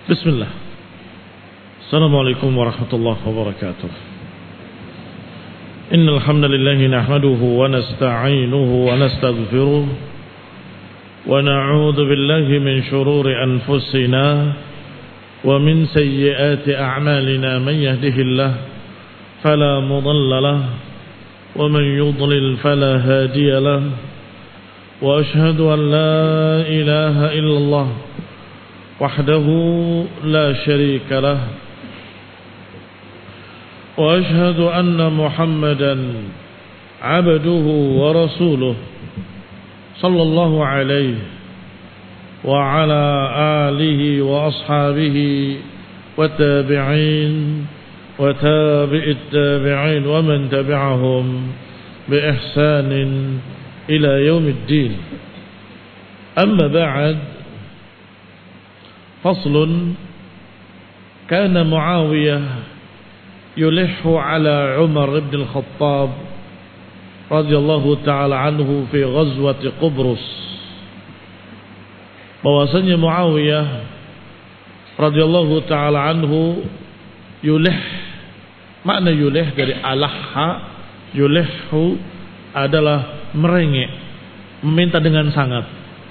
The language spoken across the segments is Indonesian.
Bismillah. Assalamualaikum warahmatullahi wabarakatuh. Innal hamdalillah nahmaduhu wa nasta'inuhu wa nastaghfiruh wa na'udzu billahi min shururi anfusina wa min sayyiati a'malina man yahdihillah fala mudilla lahu wa man yudlil fala hadiya lahu wa ashhadu an la ilaha illallah وحده لا شريك له وأشهد أن محمدا عبده ورسوله صلى الله عليه وعلى آله وأصحابه والتابعين وتابع التابعين ومن تبعهم بإحسان إلى يوم الدين. أما بعد، فصل. كان معاوية يلح على عمر بن الخطاب رضي الله تعالى عنه في غزوة قبرص. bahwasanya Muawiyah radhiyallahu taala anhu yulih, makna yulih dari alahha, yulihhu adalah merengek, meminta dengan sangat,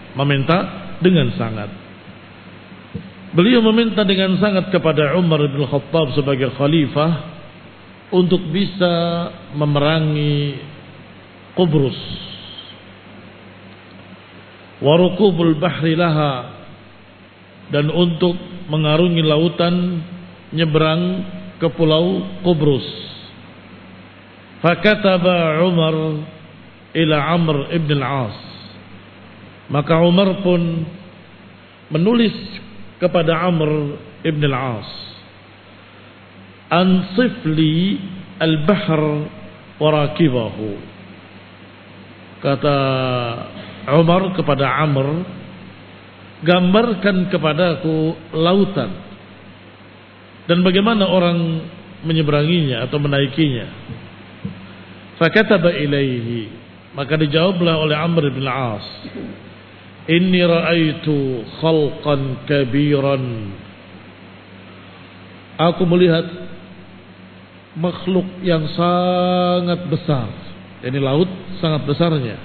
Beliau meminta dengan sangat kepada Umar bin Khattab sebagai khalifah untuk bisa memerangi Qubrus. Wa rukubul bahri laha, dan untuk mengarungi lautan nyebrang ke pulau Qubrus. Fakataba Umar ila Amr ibn al-As, maka Umar pun menulis kepada Amr ibn al-As, ansifli al-bahr warakibahu. Kata Umar kepada Amr, gambarkan kepadaku lautan dan bagaimana orang menyeberanginya atau menaikinya. Fakataba ilaihi, maka dijawablah oleh Amr ibn al-As, inni ra'aitu khalqan kabiran. Aku melihat makhluk yang sangat besar. Ini laut sangat besarnya.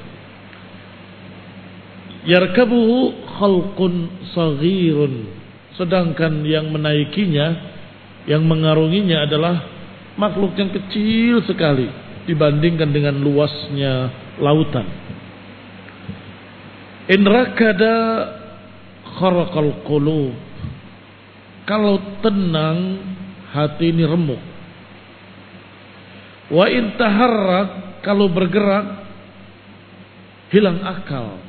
Yarkabuhu khalqun saghirun. Sedangkan yang menaikinya, yang mengarunginya adalah makhluk yang kecil sekali dibandingkan dengan luasnya lautan. In rakada kharaqal qulub, kalau tenang hati ini remuk. Wa in taharrak, kalau bergerak hilang akal.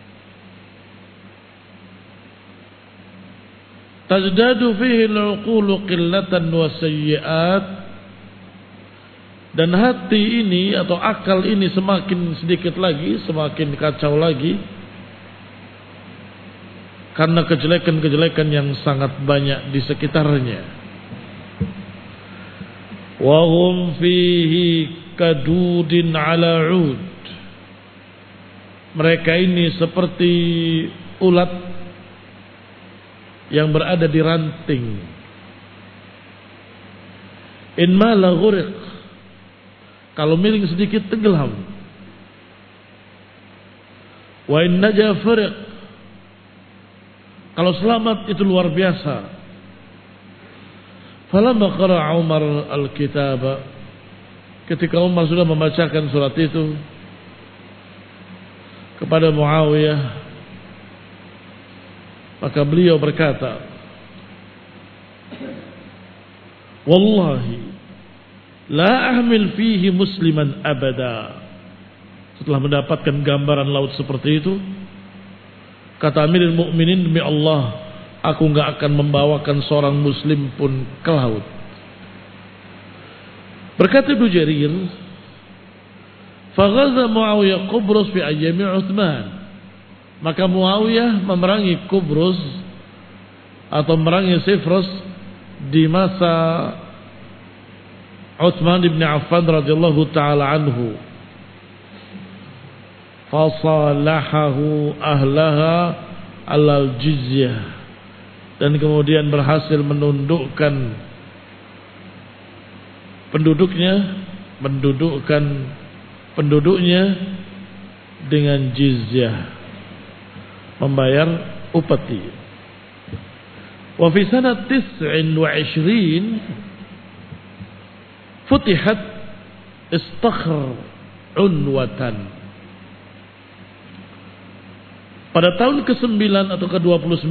Tazdadu fihi al-uqulu qillatan wa sayyi'at, dan hati ini atau akal ini semakin sedikit lagi, semakin kacau lagi, karena kejelekan-kejelekan yang sangat banyak di sekitarnya. Wa hum fihi kadudin ala ud, mereka ini seperti ulat yang berada di ranting. In mala ghuriq, kalau miring sedikit tenggelam. Wa in naja fariq, kalau selamat itu luar biasa. Falamma qara'a Umar al-kitaba, ketika Umar sudah membacakan surat itu kepada Muawiyah, maka beliau berkata, wallahi la ahmil fihi musliman abada. Setelah mendapatkan gambaran laut seperti itu, kata Amirul Mukminin, demi Allah, aku enggak akan membawakan seorang muslim pun ke laut. Berkata Ibnu Jarir, faghaza Muawiyah Qubrus fi ayyami Utsman, maka Muawiyah memerangi Qubrus atau memerangi Sifrus di masa Utsman bin Affan radhiyallahu taala anhu. Fasalahahu ahlaha alal jizyah, dan kemudian berhasil menundukkan penduduknya dengan jizyah, membayar upeti. Wa fi sanat 29 futihat Istakhr Unwatan. Pada tahun ke-9 atau ke-29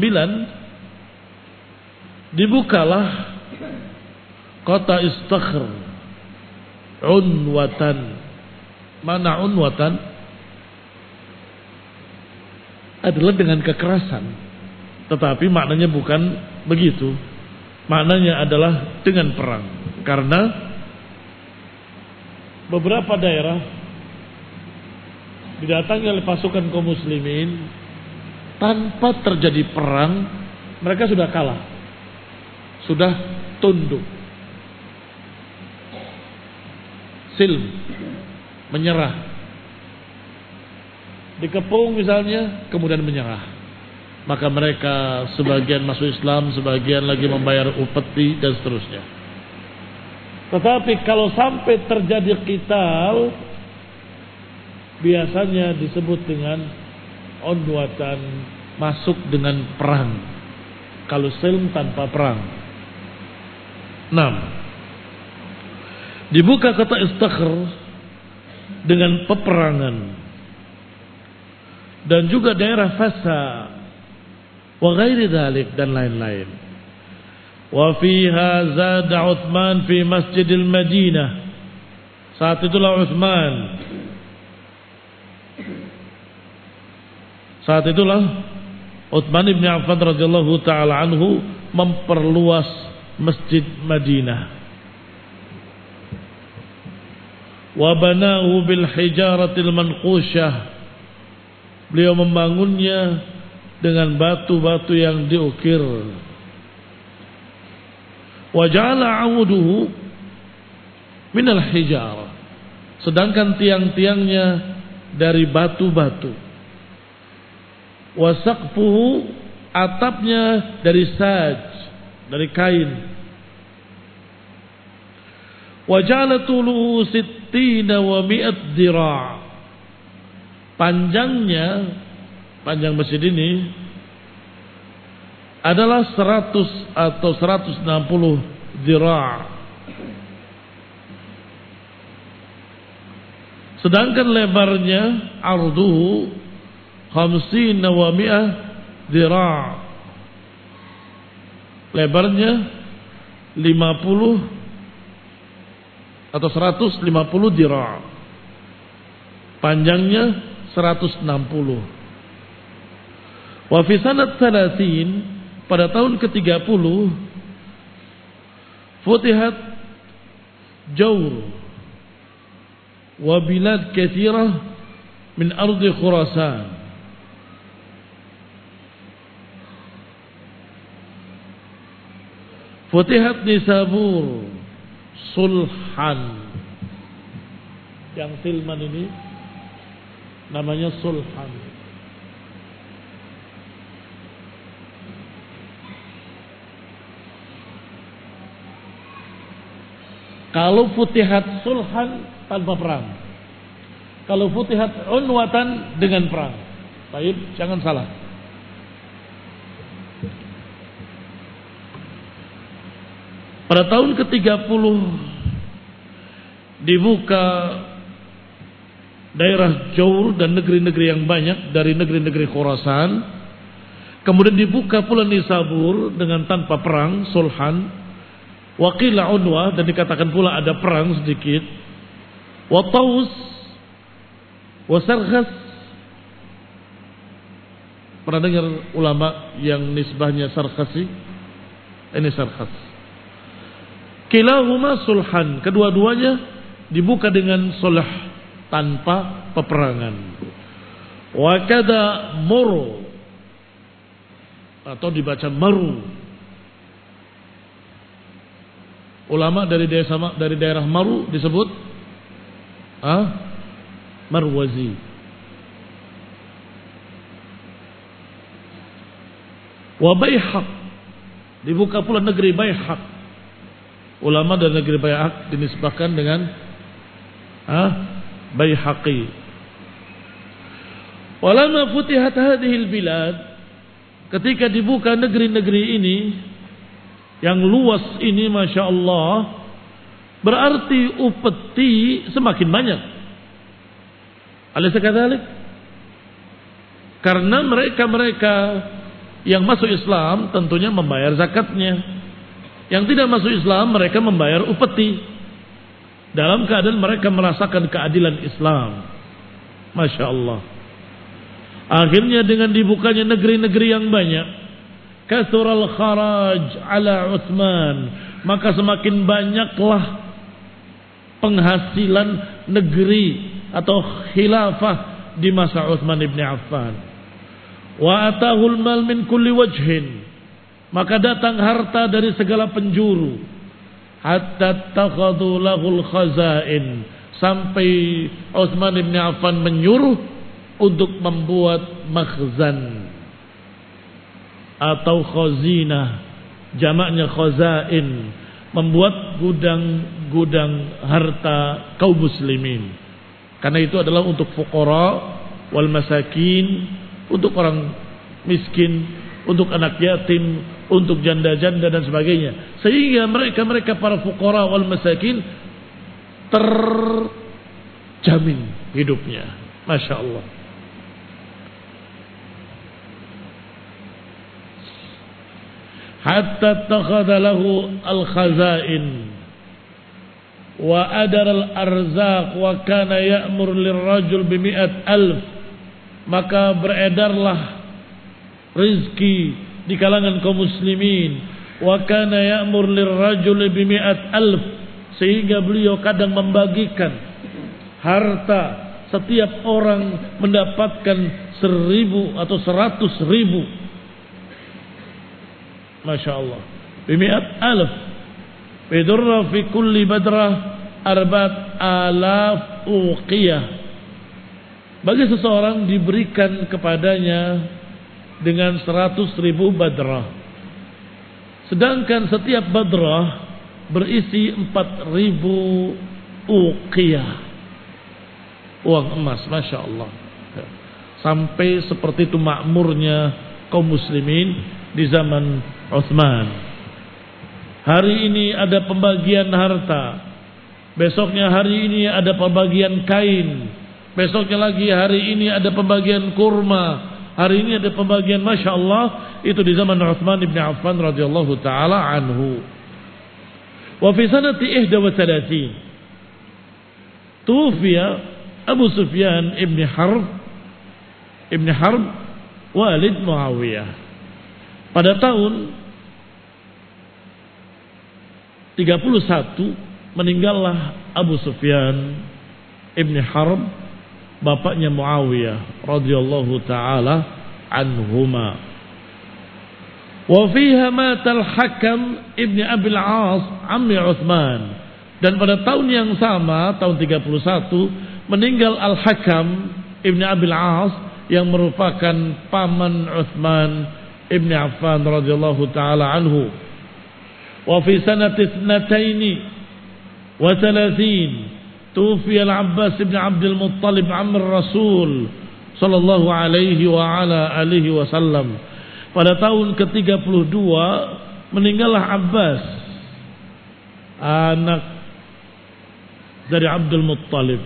dibukalah kota Istakhr Unwatan. Mana unwatan? Adalah dengan kekerasan. Tetapi maknanya bukan begitu. Maknanya adalah dengan perang. Karena beberapa daerah didatangi oleh pasukan kaum muslimin tanpa terjadi perang, mereka sudah kalah, sudah tunduk, silm, menyerah, dikepung misalnya, kemudian menyerah. Maka mereka sebagian masuk Islam, sebagian lagi membayar upeti dan seterusnya. Tetapi kalau sampai terjadi qital, biasanya disebut dengan unwatan, masuk dengan perang. Kalau silm tanpa perang. 6. Dibuka kota Istakhr dengan peperangan. Dan juga daerah Fasa wa ghairi dzalik dan lain-lain. Wa fiha zada Utsman fi Masjidil Madinah. Saat itulah Utsman bin Affan radhiyallahu taala anhu memperluas Masjid Madinah. Wa banahu bil hijaratil manqusyah. Beliau membangunnya dengan batu-batu yang diukir. Wa ja'ala 'amuduhu minal hijarah. Sedangkan tiang-tiangnya dari batu-batu. Wa saqfuhu, atapnya dari saj, dari kain. Wa ja'ala tuluhu 60 wa 100 dira'. Panjang masjid ini adalah 100 atau 160 dira'. Sedangkan lebarnya arduhu 50 wa 100 dira'. Lebarnya 50 atau 150 dira'. Panjangnya 160. Wa fi sanat 30, pada tahun ke-30, futihat Jawr wa bilad katsirah min ardi Khurasan. Futihat Nisabur sulhan. Yang silman ini namanya sulhan. Kalau futihat sulhan tanpa perang. Kalau futihat unwatan dengan perang. Baik, jangan salah. Pada tahun ke-30 dibuka daerah Jawr dan negeri-negeri yang banyak dari negeri-negeri Khurasan. Kemudian dibuka pula Nisabur dengan tanpa perang, sulhan. Waqila unwa, dan dikatakan pula ada perang sedikit. Wa Taus wa Sarghas. Pernah dengar ulama yang nisbahnya Sarghasi? Ini Sarghas. Kilahuma sulhan, kedua-duanya dibuka dengan sulh, tanpa peperangan. Wa kada muru, atau dibaca maru. Ulama dari daerah Maru disebut Marwazi. Wa Baihaq Dibuka pula negeri Baihaq. Ulama dari negeri Baihaq dinisbahkan dengan Baihaqi. Walamma futihat hadhil bilad, ketika dibuka negeri-negeri ini yang luas ini, Masya Allah, berarti upeti semakin banyak. Alaysa kadzalik? Karena mereka yang masuk Islam tentunya membayar zakatnya. Yang tidak masuk Islam mereka membayar upeti. Dalam keadaan mereka merasakan keadilan Islam. Masya Allah. Akhirnya dengan dibukanya negeri-negeri yang banyak, kathural kharaj ala Utsman, maka semakin banyaklah penghasilan negeri atau khilafah di masa Utsman ibn Affan. Wa atahul mal min kulli wajhin, maka datang harta dari segala penjuru. Hatta takhadhu lahul khazain, sampai Utsman ibn Affan menyuruh untuk membuat makhzan atau khazinah, jamaknya khazain, membuat gudang-gudang harta kaum muslimin. Karena itu adalah untuk fuqara wal masakin, untuk orang miskin, untuk anak yatim, untuk janda-janda dan sebagainya. Sehingga mereka para fuqara wal masakin terjamin hidupnya. Masya Allah. Hatta takhadha lahu al-khazain wa adara al-arzaq wa kana ya'mur lirrajul bi100,000, maka beredarlah rizki di kalangan kaum muslimin. Wa kana ya'mur lirrajul bi100,000, sehingga beliau kadang membagikan harta, setiap orang mendapatkan 1.000 atau 100.000. Masya Allah. bi100,000. Bidurra fi kulli badrah 4,000 uqiyah. Bagi seseorang diberikan kepadanya dengan 100.000 badrah. Sedangkan setiap badrah berisi 4.000 uqiyah, uang emas. Masya Allah. Sampai seperti itu makmurnya kaum muslimin di zaman Utsman. Hari ini ada pembagian harta, besoknya hari ini ada pembagian kain, besoknya lagi hari ini ada pembagian kurma, hari ini ada pembagian, Masya Allah. Itu di zaman Utsman ibn Affan radhiyallahu ta'ala anhu. Wa fi sanati 31 tufiya Abu Sufyan ibn Harb walid Muawiyah. Pada tahun 31 meninggallah Abu Sufyan ibn Harb, bapaknya Muawiyah radhiyallahu taala anhuma. Wa fiha mata al-Hakam ibn Abi al-As ammi Utsman, dan pada tahun yang sama, tahun 31, meninggal Al-Hakam ibn Abi al-As yang merupakan paman Utsman ibn Affan radhiyallahu taala anhu. Wa fi sanati 32 tufiya Al-Abbas ibn Abdul Muttalib amr Rasul sallallahu alaihi wa ala alihi wasallam. Pada tahun ke-32 meninggallah Abbas, anak dari Abdul Muttalib,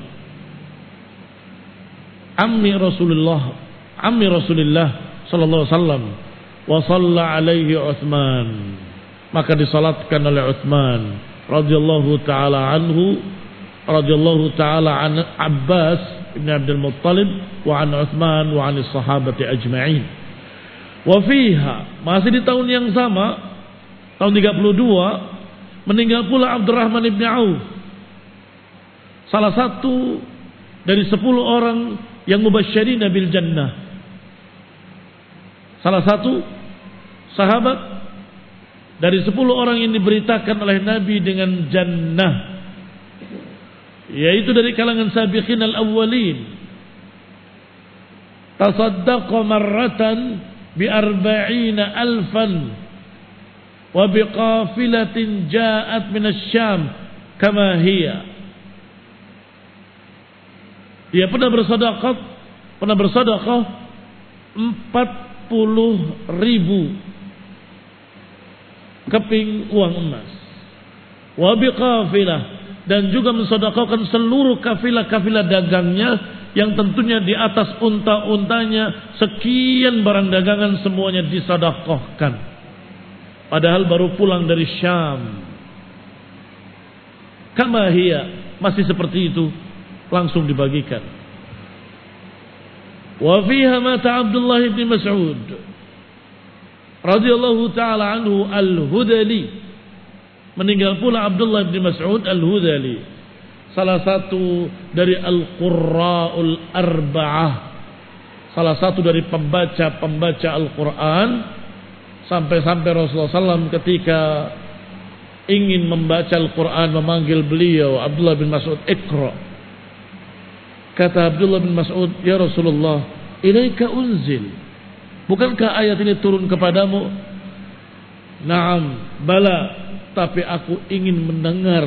ammi Rasulullah sallallahu alaihi wasallam. Wa shalla alaihi Utsman, maka disalatkan oleh Utsman radhiyallahu taala anhu, radhiyallahu taala an Abbas ibn Abdul Muttalib wa an Utsman wa an sahabati ajma'in. Wa fiha, masih di tahun yang sama, tahun 32, meninggal pula Abdurrahman ibn Auf, salah satu dari 10 orang yang mubasysyirin bil jannah, salah satu sahabat dari 10 orang yang diberitakan oleh Nabi dengan jannah, yaitu dari kalangan sabiqin al-awwalin. Tasaddaqa marratan bi 40,000 wa biqafilatin ja'at minasy-Syam kama hiya. Dia pernah bersedekah 40.000 keping uang emas. Wa biqafilah, dan juga mensedekahkan seluruh kafilah-kafilah dagangnya yang tentunya di atas unta-untanya sekian barang dagangan semuanya disedekahkan. Padahal baru pulang dari Syam. Kama hiya, masih seperti itu, langsung dibagikan. Wa fiha mata Abdullah bin Mas'ud radhiyallahu taala anhu al-Hudali. Meninggal pula Abdullah bin Mas'ud al-Hudali, salah satu dari al-Qurra'ul Arba'ah, salah satu dari pembaca Al-Quran. Sampai-sampai Rasulullah SAW ketika ingin membaca Al-Quran memanggil beliau, Abdullah bin Mas'ud, Iqra. Kata Abdullah bin Mas'ud, ya Rasulullah, ilaika unzil, bukankah ayat ini turun kepadamu? Naam, bala, tapi aku ingin mendengar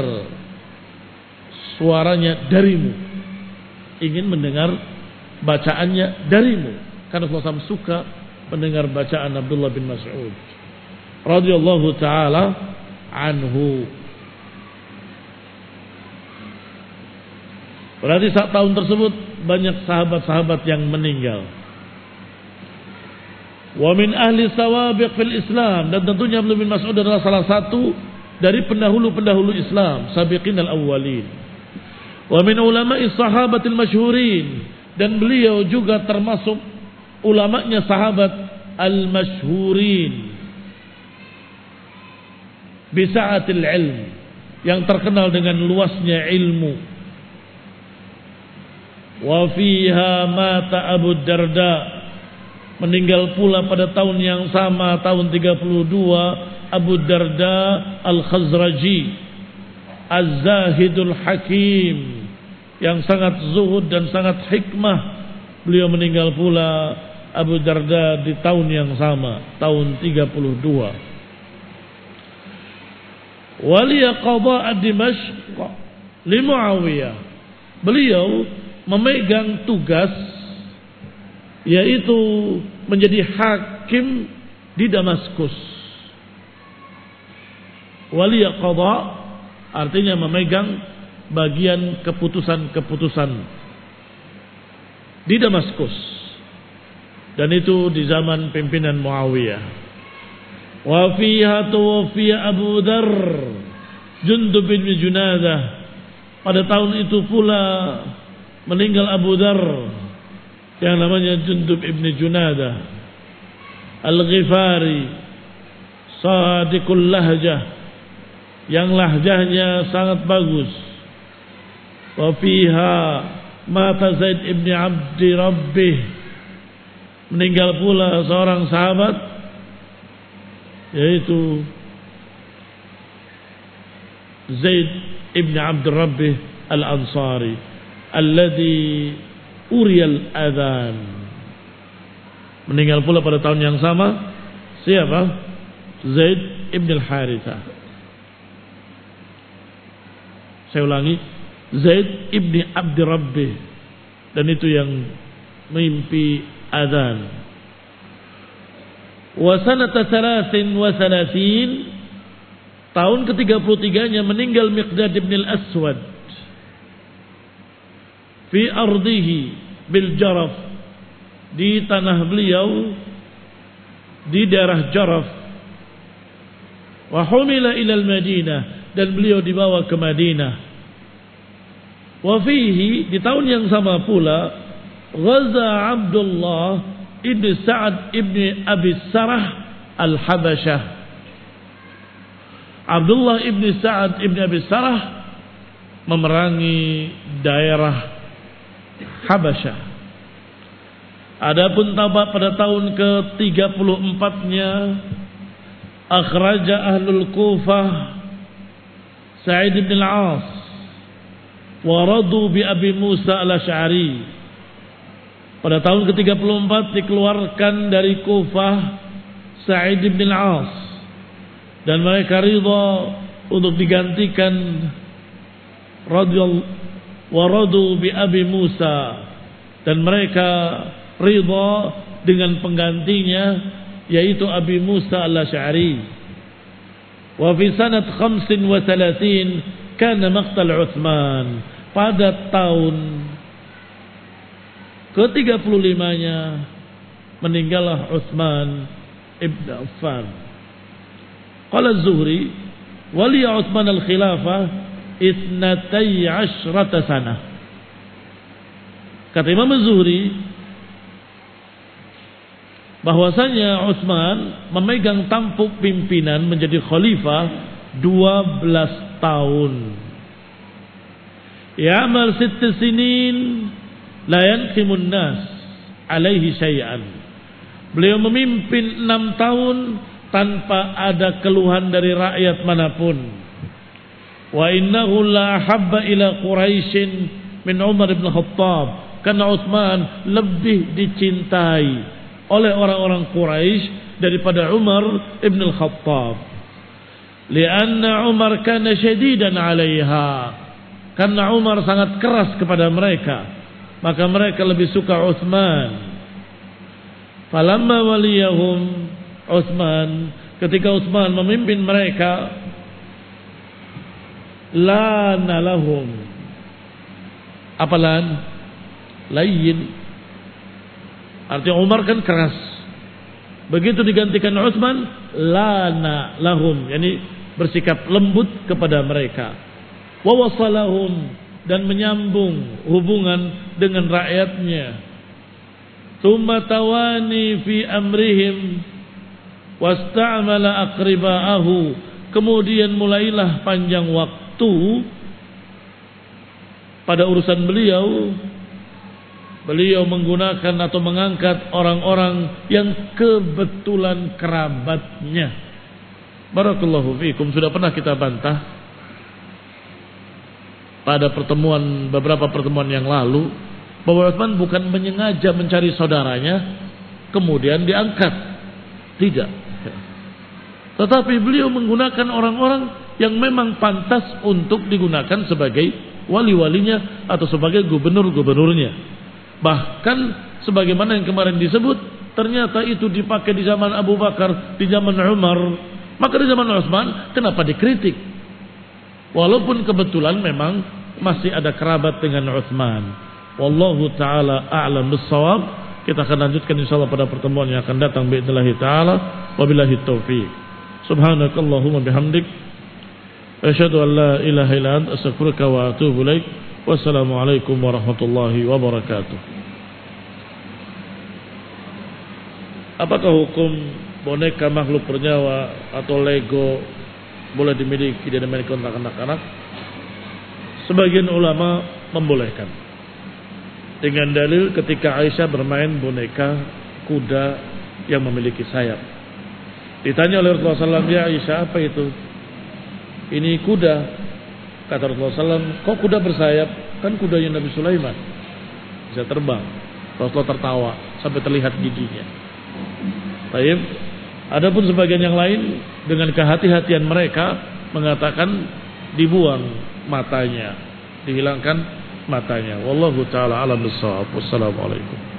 suaranya darimu, ingin mendengar bacaannya darimu. Karena Rasulullah SAW suka mendengar bacaan Abdullah bin Mas'ud radhiyallahu taala anhu. Berarti saat tahun tersebut banyak sahabat-sahabat yang meninggal. Wa min ahli sawabiq fil Islam, dan tentunya Abdullah bin Mas'ud adalah salah satu dari pendahulu-pendahulu Islam, sabiqin al-awwalin. Wa min ulama'i sahabatil masyhurin, dan beliau juga termasuk ulamanya sahabat al-masyhurin bisa'atil ilm, yang terkenal dengan luasnya ilmu. Wa fiha mata Abu Darda, meninggal pula pada tahun yang sama, tahun 32, Abu Darda al-Khazraji az-Zahidul Hakim, yang sangat zuhud dan sangat hikmah. Beliau meninggal pula Abu Darda di tahun yang sama, tahun 32. Waliya qada Dimashq li Muawiyah, beliau memegang tugas yaitu menjadi hakim di Damaskus. Waliya qada artinya memegang bagian keputusan-keputusan di Damaskus, dan itu di zaman pimpinan Muawiyah. Wa fiha tuwfiya Abu Dzar Jundub bin Junadah, pada tahun itu pula meninggal Abu Dzar yang namanya Jundub ibn Junadah Al-Ghifari, sadiqul lahjah, yang lahjahnya sangat bagus. Wa fiha mata Zaid ibn Abdi Rabbih, meninggal pula seorang sahabat yaitu Zaid ibn Abdi Rabbih Al-Ansari alladhi uriyal adhan. Meninggal pula pada tahun yang sama. Siapa? Zaid ibn al-Harithah. Saya ulangi, Zaid ibn Abdi Rabbih, dan itu yang mimpi adhan. Wa sanata 33, tahun ke-33-nya meninggal Miqdad ibn al-Aswad fi ardihi bil Jaraf, di tanah beliau di daerah Jaraf. Wa humila ila al-Madinah, dan beliau dibawa ke Madinah. Wa fihi, di tahun yang sama pula, ghaza Abdullah ibn Sa'ad ibn Abi Sarah al-Habasyah. Abdullah ibn Sa'ad ibn Abi Sarah memerangi daerah Habasyah. Adapun pada tahun ke-34-nya, akhraja ahlul Kufah Sa'id ibn al-As wa radu bi Abi Musa al-Asy'ari. Pada tahun ke-34 dikeluarkan dari Kufah Sa'id ibn al-As dan mereka ridha untuk digantikan radhiyallahu wa radu bi Abi Musa, dan mereka ridha dengan penggantinya yaitu Abi Musa al-Asy'ari. Wa fi sanat 35 kana maqtal Utsman, pada tahun ke-35-nya meninggallah Utsman ibn Affan. Qala Az-Zuhri wali Utsman al-khilafah 12 sanah. Kata Imam Az-Zuhri bahwasanya Utsman memegang tampuk pimpinan menjadi khalifah 12 tahun. Ya'mal 6 sinin la yanqimun nas alaihi syai'an. Beliau memimpin 6 tahun tanpa ada keluhan dari rakyat manapun. Wa innahu la habba ila Quraisyin min Umar bin Khattab, karena Utsman lebih dicintai oleh orang-orang Quraisy daripada Umar bin Khattab. Lianna Umar kana syadidan 'alaiha, karena Umar sangat keras kepada mereka, maka mereka lebih suka Utsman. Falamma waliyahum Utsman, ketika Utsman memimpin mereka, lana lahum, apalan layyin, artinya Umar kan keras, begitu digantikan Utsman lana lahum, yani bersikap lembut kepada mereka. Wa wasalahum, dan menyambung hubungan dengan rakyatnya. Tsumma tawani fi amrihim wasta'mala aqriba'ahu, kemudian mulailah panjang waktu pada urusan beliau. Beliau menggunakan atau mengangkat orang-orang yang kebetulan kerabatnya. Barakallahu fiikum. Sudah pernah kita bantah pada beberapa pertemuan yang lalu bahwa Utsman bukan menyengaja mencari saudaranya kemudian diangkat, tidak. Tetapi beliau menggunakan orang-orang yang memang pantas untuk digunakan sebagai wali-walinya atau sebagai gubernur-gubernurnya. Bahkan sebagaimana yang kemarin disebut, ternyata itu dipakai di zaman Abu Bakar, di zaman Umar. Maka di zaman Utsman kenapa dikritik? Walaupun kebetulan memang masih ada kerabat dengan Utsman. Wallahu ta'ala a'lam bis-shawab. Kita akan lanjutkan insyaallah pada pertemuan yang akan datang biidznillah ta'ala. Wabillahi taufiq. Subhanakallahumma bihamdik, asyhadu an la ilaha illa anta, astaghfiruka wa atubu ilaik. Wassalamualaikum warahmatullahi wabarakatuh. Apakah hukum boneka makhluk bernyawa atau Lego boleh dimiliki dan dimiliki untuk anak-anak? Sebagian ulama membolehkan, dengan dalil ketika Aisyah bermain boneka kuda yang memiliki sayap. Ditanya oleh Rasulullah SAW, ya Aisyah, apa itu? Ini kuda. Kata Rasulullah SAW, kok kuda bersayap? Kan kudanya Nabi Sulaiman, bisa terbang. Rasulullah tertawa sampai terlihat giginya. Baik. Adapun sebagian yang lain dengan kehati-hatian mereka mengatakan dibuang matanya, dihilangkan matanya. Wallahu ta'ala alam bis-shawab. Wassalamualaikum.